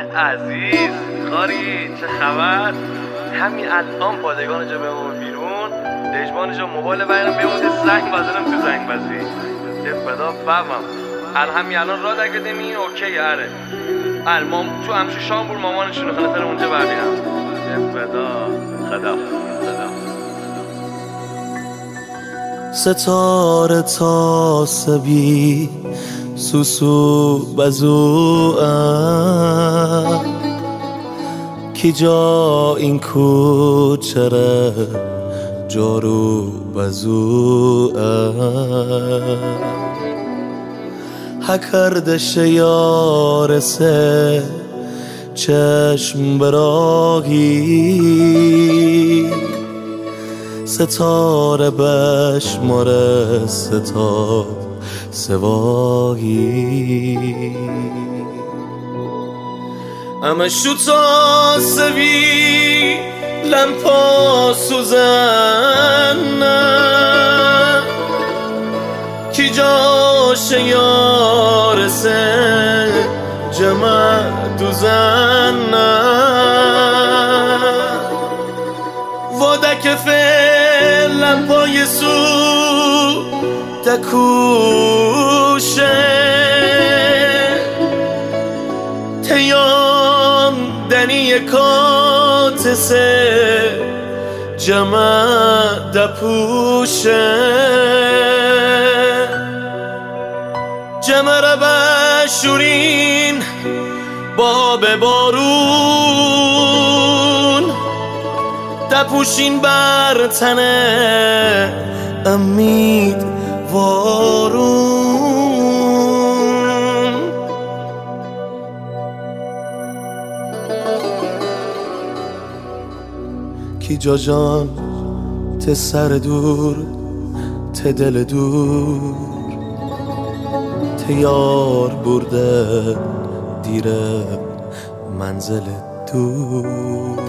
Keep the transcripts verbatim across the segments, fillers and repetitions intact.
عزیز خاری چه خبر؟ همین الان پادگان جا بمون بیرون دجبان جا موبایل بیرم بمونده زنگ بزنم تو زنگ بزی یه فدا فهمم الان همین الان را دکتیم این اوکی اره الان تو همشو شام بور مامانشونو خلطر اونجا ببینم یه فدا خدا خدا ستاره تا سبی سوسو بزو کی جا این کوچره جارو بزو هکرده شیارسه چشم براهی ستاره بشماره ستا سواهی اما شو تا سوی لمپا سوزن کی جا شیارسه جمع دوزن وادک فعلم پای سو تکوشه تیان دنی کاتسه جمع دپوشه جمع را بشورین باب بارون دپوشین بر تنه امید وارون کی جا جان ته سر دور ته دل دور ته یار برده دیره منزل دور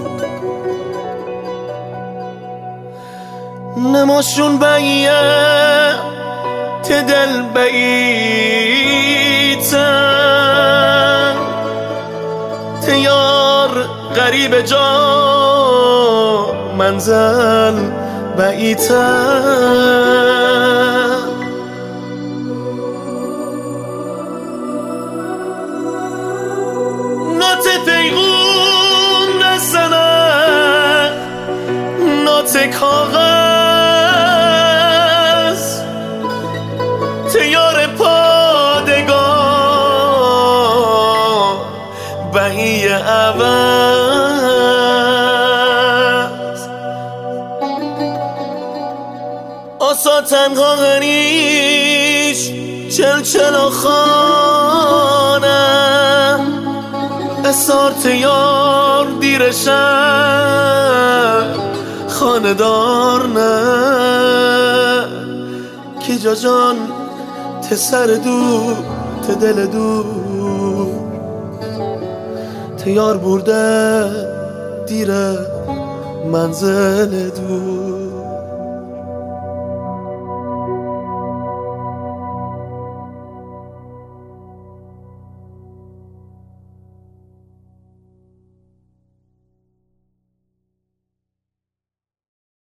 نماشون بیه ته دل بیتن ته یار غریب جا منزل بعیدن نات پیغون نزنن نات کاغذ تیار پادگان بهی عوض آسا تنها غنیش چل چل خانه اسار تیار دیرشن خاندار نه کی جا جان ته سر دور ته دل دور ته یار برده دیره منزل دور